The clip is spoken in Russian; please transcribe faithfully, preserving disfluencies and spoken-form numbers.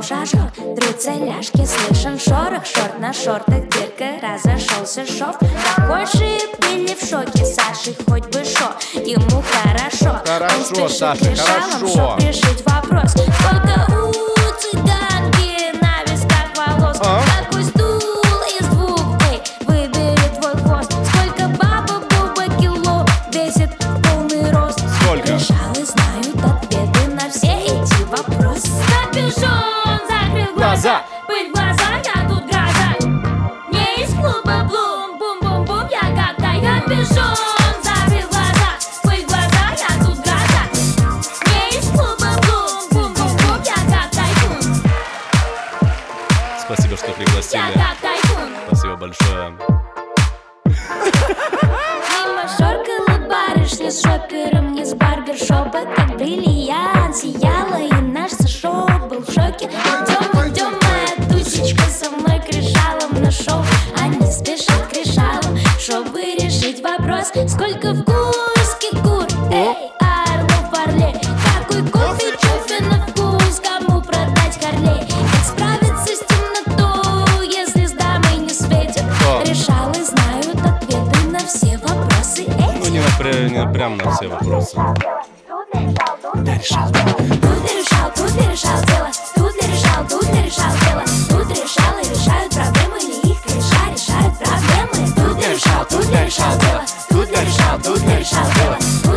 шажок, трутся ляжки, слышен шорох, шорт на шортах дырка, разошелся шов. Прохожие были в шоке, Саши хоть бы шо, ему хорошо. Хорошо, Он Саша, спешит к решалам, хорошо. чтоб решить вопрос. Сколько у цыганки на висках волос, а? какой стул из двух, эй, выбери твой хвост. Сколько баба буба кило весит полный рост. Сколько? Решалы знают ответы на все эти вопросы. Капюшон закрыл глаза, пыль в глаза, я тут гроза. Не из клуба Блум, бум-бум-бум, я как тай. Капюшон закрыл глаза, пыль в глаза, я тут гроза. Не из клуба Блум, бум-бум-бум, я как тайкун. Спасибо, что пригласили. Я как тайкун. Спасибо большое. Мимо шоркала барышня с шопером, не с барбершопа, как бриллиант сияла, и наш Сашо был в шоке. Идем, идем, моя тусечка со мной к решалам на шоу. Они спешат к решалам, чтобы решить вопрос. Сколько в курске кур, эй, орлов орле. Какой кофе, чуфе на вкус, кому продать Харлей. Как справиться с темнотой, если с дамой не светит. Решалы знают ответы на все вопросы эти. Ну, не, напря... не прям на все вопросы. Да решал, тут я решал, тут я решал дело. Тут я решал, тут я решал дело. Тут решалы решают проблемы, или их кореша решают проблемы. Тут я решал, тут я решал дело. Тут я решал, тут я решал дело.